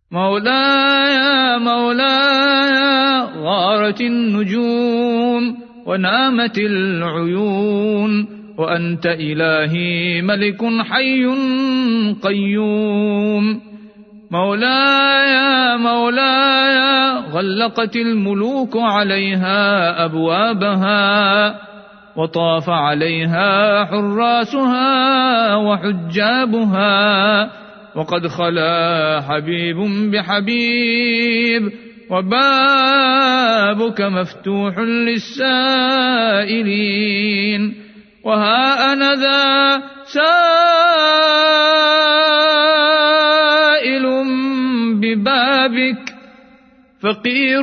مولاي مولاي غارت النجوم ونامت العيون، وأنت إلهي ملك حي قيوم. مولاي مولاي غلقت الملوك عليها أبوابها، وطاف عليها حراسها وحجابها، وقد خلا حبيب بحبيب، وبابك مفتوح للسائلين. وها أنا ذا سائل ببابك، فقير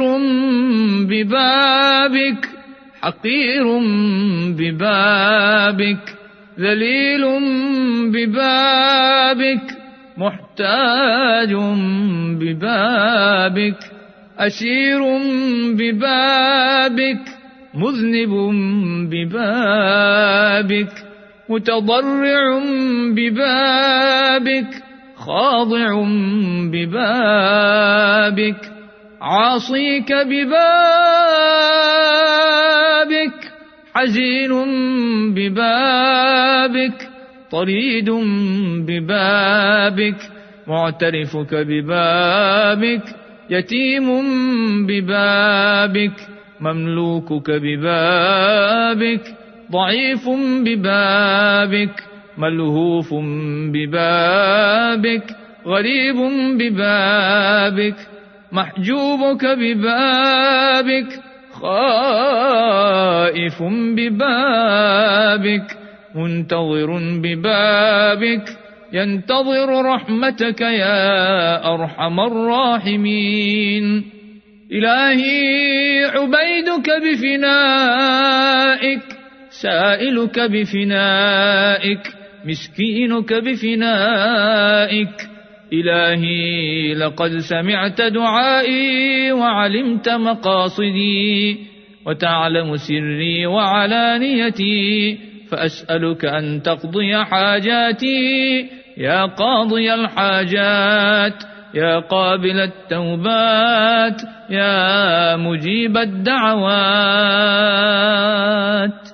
ببابك، حقير ببابك، ذليل ببابك، محتاج ببابك، أسير ببابك، مذنب ببابك، متضرع ببابك، خاضع ببابك، عاصيك ببابك، حزين ببابك، طريد ببابك، معترفك ببابك، يتيم ببابك، مملوكك ببابك، ضعيف ببابك، ملهوف ببابك، غريب ببابك، محجوبك ببابك، خائف ببابك، منتظر ببابك، ينتظر رحمتك يا أرحم الراحمين. إلهي عبيدك بفنائك، سائلك بفنائك، مسكينك بفنائك. إلهي لقد سمعت دعائي وعلمت مقاصدي، وتعلم سري وعلانيتي، فأسألك أن تقضي حاجاتي يا قاضي الحاجات، يا قابل التوبات، يا مجيب الدعوات.